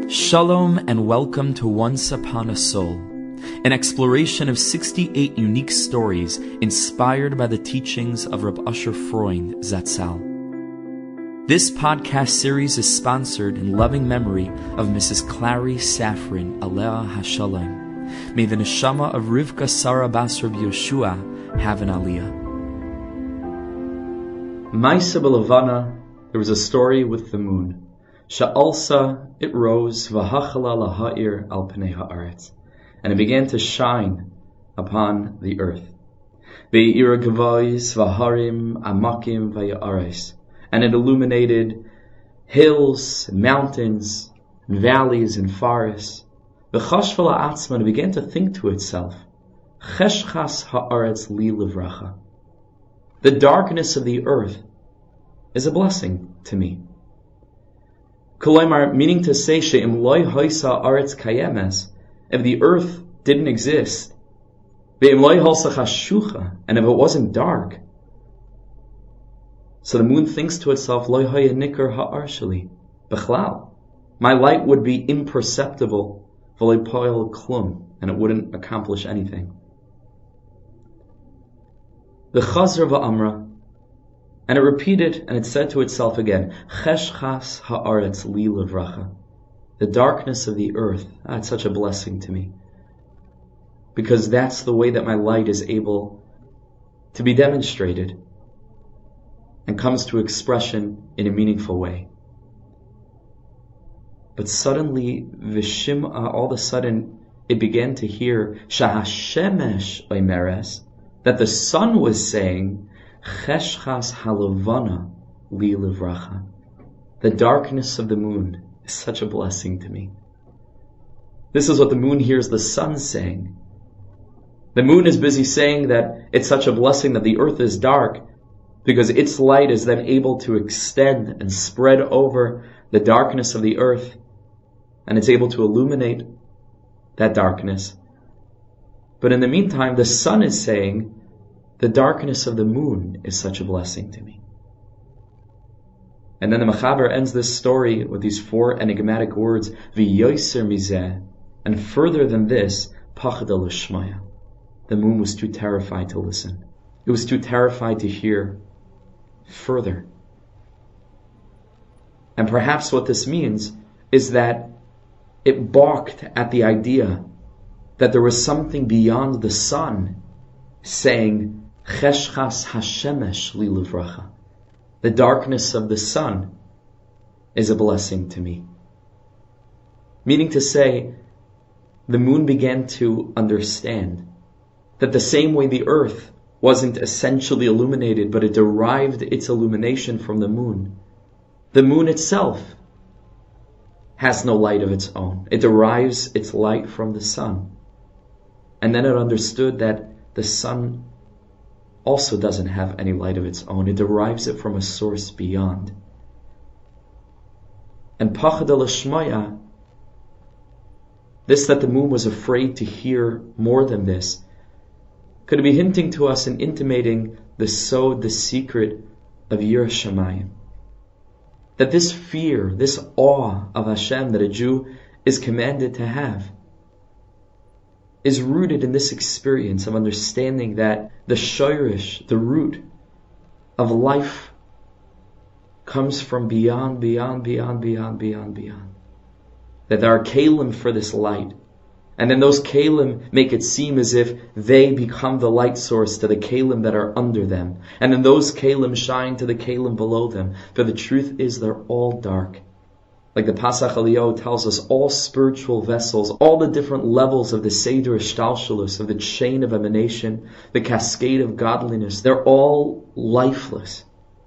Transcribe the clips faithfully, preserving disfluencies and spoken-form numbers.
Shalom and welcome to Once Upon a Soul, an exploration of sixty-eight unique stories inspired by the teachings of Reb Usher Freund Zatzal. This podcast series is sponsored in loving memory of Missus Clary Safran, Alea HaShalom. May the neshama of Rivka Sarah Bas Reb Yoshua have an aliyah. Ma'aseh b'Levana, there was a story with the moon. Sha'alsa, it rose, v'hachala laha'ir al pnei ha'aretz, and it began to shine upon the earth. Ve'ira gavais v'harim amakim v'ya'ares, and it illuminated hills, mountains, and valleys, and forests. V'chashva la'atzma, and it began to think to itself, cheshchas ha'aretz li livracha. The darkness of the earth is a blessing to me. Koloimar, meaning to say, she'im loy hoisa aretz kayemes, if the earth didn't exist, ve'im loy holsa chashucha, and if it wasn't dark, so the moon thinks to itself, loy hoya nikar ha'ar sheli, bechlal, my light would be imperceptible, v'loy poel klum, and it wouldn't accomplish anything. The chazra va'amra, and it repeated, and it said to itself again, Cheshchas ha'aretz li livracha. The darkness of the earth, that's such a blessing to me. Because that's the way that my light is able to be demonstrated and comes to expression in a meaningful way. But suddenly, Vishim'a, all of a sudden, it began to hear, Shahashemesh oimeres, that the sun was saying, Cheshchas halavana li livracha. The darkness of the moon is such a blessing to me. This is what the moon hears the sun saying. The moon is busy saying that it's such a blessing that the earth is dark because its light is then able to extend and spread over the darkness of the earth, and it's able to illuminate that darkness. But in the meantime, the sun is saying, the darkness of the moon is such a blessing to me. And then the Mechaber ends this story with these four enigmatic words, V'yoser mizeh, and further than this, Pachda l'shmaya. The moon was too terrified to listen. It was too terrified to hear further. And perhaps what this means is that it balked at the idea that there was something beyond the sun saying, Cheshchas hashemesh li livracha. The darkness of the sun is a blessing to me. Meaning to say, the moon began to understand that the same way the earth wasn't essentially illuminated, but it derived its illumination from the moon, the moon itself has no light of its own. It derives its light from the sun. And then it understood that the sun also doesn't have any light of its own. It derives it from a source beyond. And Pachad l'shmaya, this that the moon was afraid to hear more than this, could be hinting to us and intimating the sod, the secret of Yiras Shamayim. That this fear, this awe of Hashem that a Jew is commanded to have, is rooted in this experience of understanding that the shoirish, the root of life, comes from beyond, beyond, beyond, beyond, beyond, beyond. That there are kalim for this light. And then those kalim make it seem as if they become the light source to the kalim that are under them. And then those kalim shine to the kalim below them. For the truth is they're all dark. Like the Pasach Eliyahu tells us, all spiritual vessels, all the different levels of the Seder Ishtalshalus, of the chain of emanation, the cascade of godliness, they're all lifeless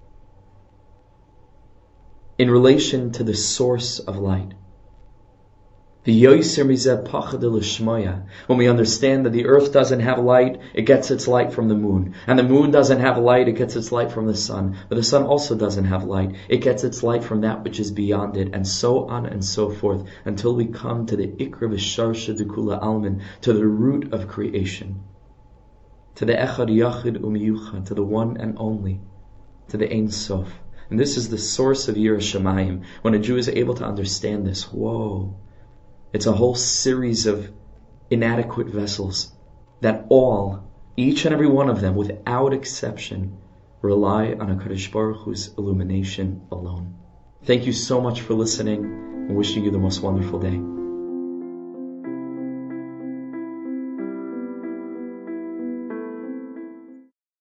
in relation to the source of light. The Yoser mizeh Pachad l'shmaya. When we understand that the earth doesn't have light, it gets its light from the moon. And the moon doesn't have light, it gets its light from the sun. But the sun also doesn't have light. It gets its light from that which is beyond it, and so on and so forth, until we come to the Ikra v'Sharsha D'Kula Almin, to the root of creation, to the Echad Yachid Umiyucha, to the one and only, to the Ein Sof. And this is the source of Yiras Shamayim. When a Jew is able to understand this, whoa, It's a whole series of inadequate vessels that all, each and every one of them, without exception, rely on HaKadosh Baruch Hu's illumination alone. Thank you so much for listening, and wishing you the most wonderful day.